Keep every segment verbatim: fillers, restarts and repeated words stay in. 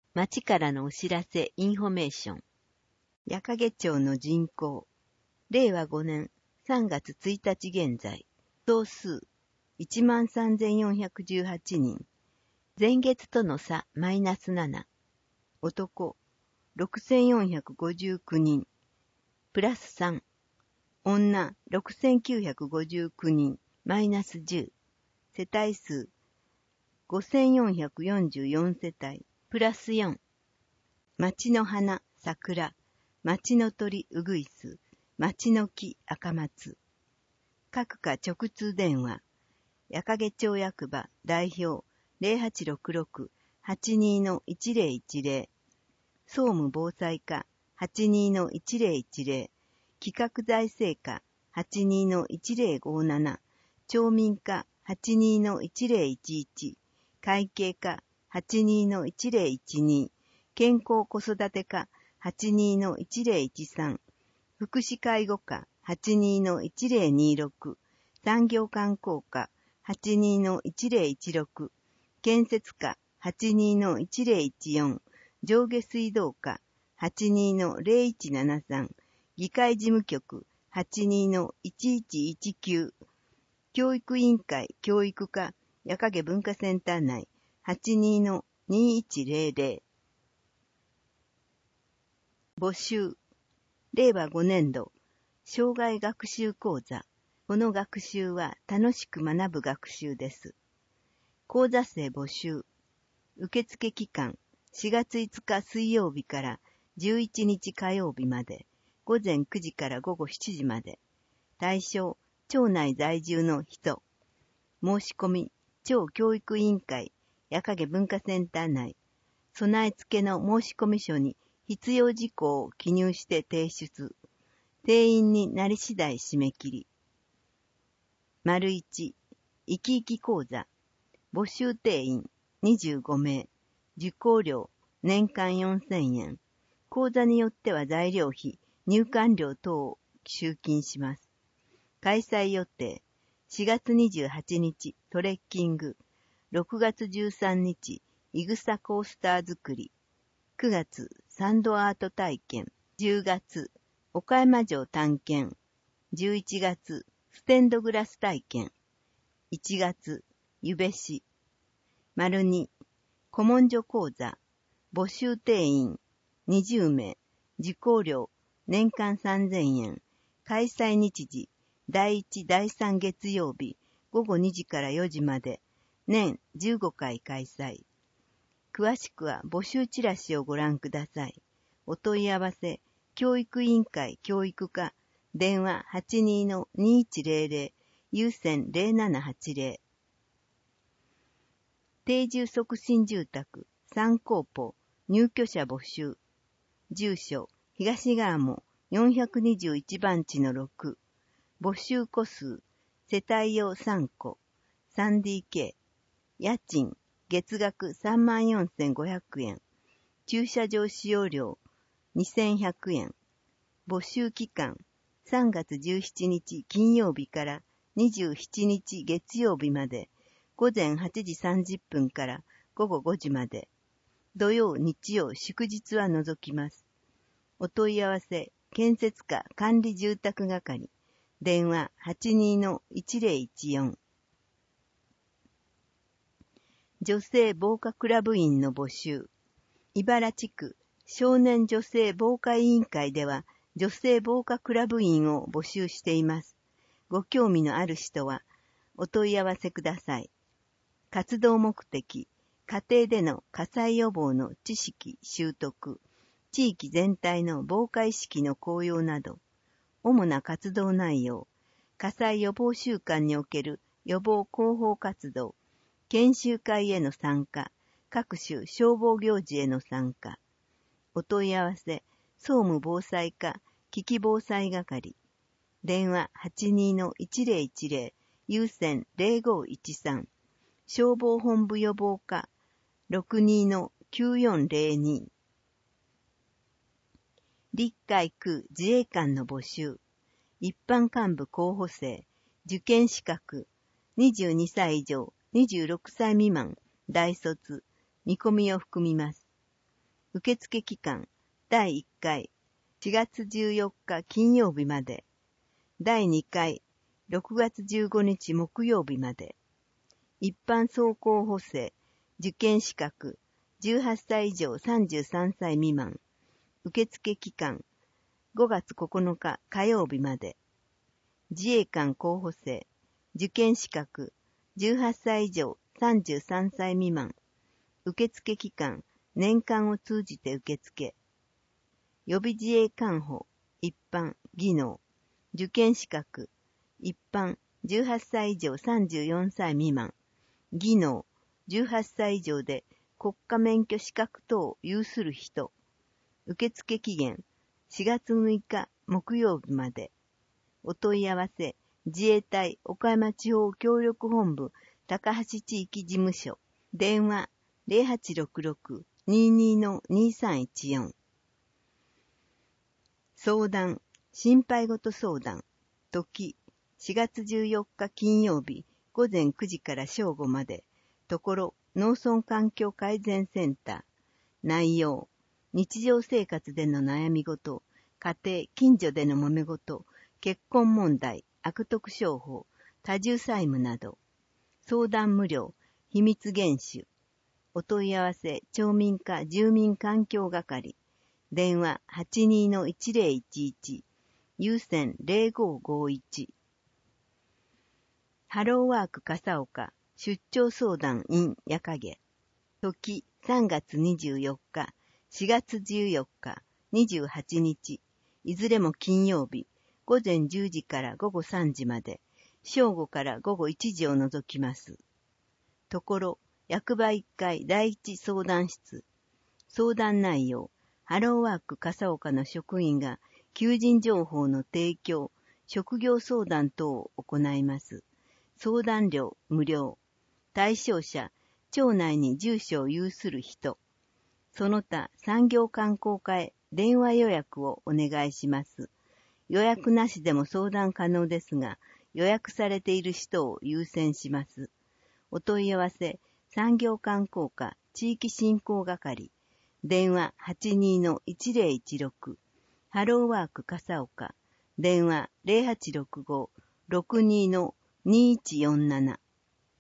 町からのお知らせ、インフォメーション。矢掛町の人口、れいわごねんさんがつついたち現在、総数 いちまんさんぜんよんひゃくじゅうはちにん、前月との差マイナスなな、男ろくせんよんひゃくごじゅうきゅうにん、プラスさん、女ろくせんきゅうひゃくごじゅうきゅうにん、マイナスじゅう、世帯数ごせんよんひゃくよんじゅうよん世帯、プラスよん、町の花、桜、町の鳥、うぐいす、町の木、赤松。各課直通電話、矢掛町役場代表 ゼロはちろくろく はちにー いちぜろいちぜろ、総務防災課 はちにー いちぜろいちぜろ、企画財政課 はちにー いちぜろごなな、町民課 はちにー いちぜろいちいち、会計課 はちにー いちぜろいちに、健康子育て課 はちにー いちぜろいちさん、福祉介護課 はちにー いちぜろにろく、産業観光課 はちにー いちぜろいちろく、建設課 はちにー いちぜろいちよん、上下水道課 はちにー ゼロいちななさん、議会事務局 はちにー いちいちいちきゅう、教育委員会教育課矢掛文化センター内 はちにー にいちぜろぜろ。募集。れいわごねんど、生涯学習講座。この学習は楽しく学ぶ学習です。講座生募集。受付期間、しがついつか水曜日からじゅういちにち火曜日まで、ごぜんくじからごごしちじまで。対象、町内在住の人。申し込み、町教育委員会、矢掛文化センター内。備え付けの申し込み書に必要事項を記入して提出。定員になり次第締め切り。丸一、生き生き講座。募集定員にじゅうごめい。受講料年間よんせんえん。講座によっては材料費、入館料等を集金します。開催予定。しがつにじゅうはちにちトレッキング。ろくがつじゅうさんにちいぐさコースター作り。くがつサンドアート体験。じゅうがつ岡山城探検。じゅういちがつステンドグラス体験。いちがつゆべし。丸に古文書講座。募集定員にじゅうめい。受講料年間さんぜんえん。開催日時だいいちだいさん月曜日ごごにじからよじまで。年じゅうごかい開催。詳しくは募集チラシをご覧ください。お問い合わせ、教育委員会教育課、電話 はちにー にいちぜろぜろ、有線ぜろななはちぜろ。定住促進住宅、三高舗、入居者募集。住所、東川もよんひゃくにじゅういちばんちのろく。募集戸数、世帯用さんこ、スリーディーケー。家賃、月額さんまんよんせんごひゃくえん。駐車場使用料にせんひゃくえん。募集期間さんがつじゅうしちにち金曜日からにじゅうしちにち月曜日まで、ごぜんはちじさんじゅっぷんからごごごじまで。土曜、日曜、祝日は除きます。お問い合わせ、建設課管理住宅係。電話 はちにー いちぜろいちよん。女性防火クラブ員の募集。茨城区少年女性防火委員会では女性防火クラブ員を募集しています。ご興味のある人はお問い合わせください。活動目的、家庭での火災予防の知識習得、地域全体の防火意識の向上など、主な活動内容、火災予防週間における予防広報活動、研修会への参加、各種消防行事への参加。お問い合わせ、総務防災課危機防災係。電話 はちにー いちぜろいちぜろ、有線ぜろごいちさん。消防本部予防課 ろくにー きゅうよんぜろに。陸海空自衛官の募集。一般幹部候補生、受験資格、にじゅうにさい以上、にじゅうろくさい未満、大卒、見込みを含みます。 受付期間だいいっかいしがつじゅうよっか金曜日まで、だいにかいろくがつじゅうごにち木曜日まで。一般走行補正、受験資格、じゅうはっさい以上さんじゅうさんさい未満。受付期間、ごがつここのか火曜日まで。自衛官候補生、受験資格、じゅうはっさい以上さんじゅうさんさい未満。受付期間、年間を通じて受付。予備自衛官補、一般、技能。受験資格、一般、じゅうはっさい以上さんじゅうよんさい未満。技能、じゅうはっさい以上で国家免許資格等を有する人。受付期限、しがつむいか木曜日まで。お問い合わせ、自衛隊岡山地方協力本部高橋地域事務所。電話 ゼロはちろくろく にーにー の にーさんいちよん。相談、心配事相談。時、しがつじゅうよっか金曜日ごぜんくじから正午まで。ところ、農村環境改善センター。内容、日常生活での悩み事、家庭、近所での揉め事、結婚問題、悪徳商法、多重債務など。相談無料、秘密厳守。お問い合わせ、町民課住民環境係。電話 はちにーのいちぜろいちいち。有線ゼロごごいち。ハローワーク笠岡出張相談 in 矢影。時さんがつにじゅうよっか、しがつじゅうよっか、にじゅうはちにち。いずれも金曜日、ごぜんじゅうじからごごさんじまで、正午からごごいちじを除きます。ところ、役場いっかいだいいち相談室。相談内容、ハローワーク笠岡の職員が求人情報の提供、職業相談等を行います。相談料無料。対象者、町内に住所を有する人。その他産業観光課へ電話予約をお願いします。予約なしでも相談可能ですが、予約されている人を優先します。お問い合わせ、産業観光課地域振興係。電話 はちにーのいちぜろいちろく。ハローワーク笠岡。電話 ゼロはちろくご ろくにーのにーいちよんなな。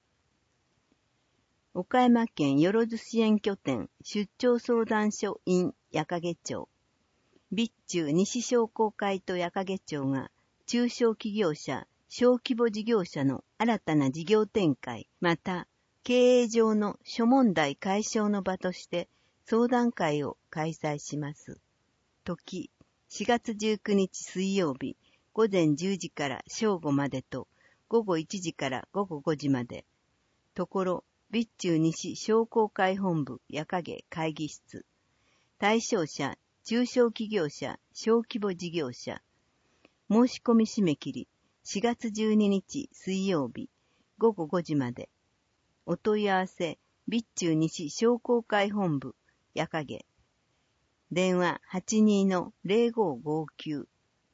岡山県よろず支援拠点出張相談所 in 矢掛町。備中西商工会と矢掛町が中小企業者、小規模事業者の新たな事業展開、また経営上の諸問題解消の場として相談会を開催します。時、しがつじゅうくにち水曜日、ごぜんじゅうじから正午までと、ごごいちじからごごごじまで。ところ、備中西商工会本部矢掛会議室。対象者、中小企業者、小規模事業者。申し込み締め切り、しがつじゅうににち水曜日、ごごごじまで。お問い合わせ、備中西商工会本部矢掛。電話 はちにーのゼロごごきゅう。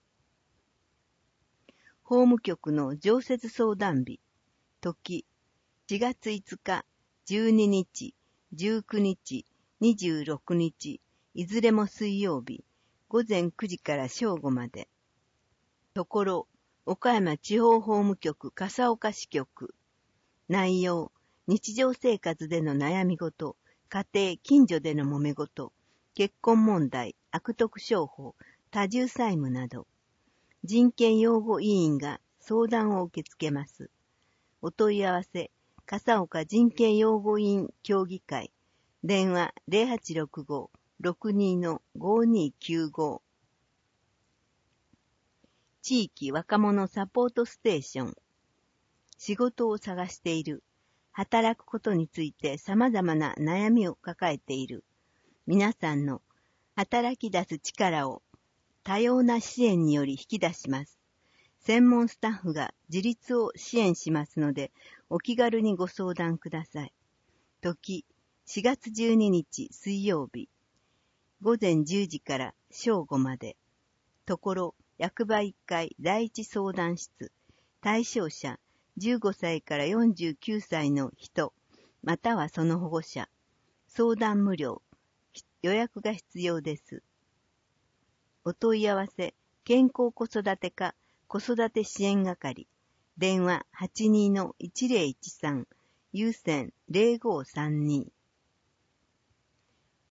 法務局の常設相談日。時、しがついつか、じゅうににち、じゅうくにち、にじゅうろくにち、いずれも水曜日、ごぜんくじから正午まで。ところ、岡山地方法務局笠岡支局。内容、日常生活での悩み事、家庭、近所での揉め事、結婚問題、悪徳商法、多重債務など。人権擁護委員が相談を受け付けます。お問い合わせ、笠岡人権擁護委員協議会。電話 ゼロはちろくご ろくにーのごにーきゅうご。地域若者サポートステーション。仕事を探している。働くことについて様々な悩みを抱えている。皆さんの働き出す力を多様な支援により引き出します。専門スタッフが自立を支援しますので、お気軽にご相談ください。時、しがつじゅうににち水曜日、ごぜんじゅうじから正午まで。ところ、役場いっかいだいいち相談室。対象者、じゅうごさいからよんじゅうきゅうさいの人、またはその保護者。相談無料。 予約が必要です。お問い合わせ、健康子育て課子育て支援係、電話 はちにーのいちぜろいちさん、有線ゼロごさんに。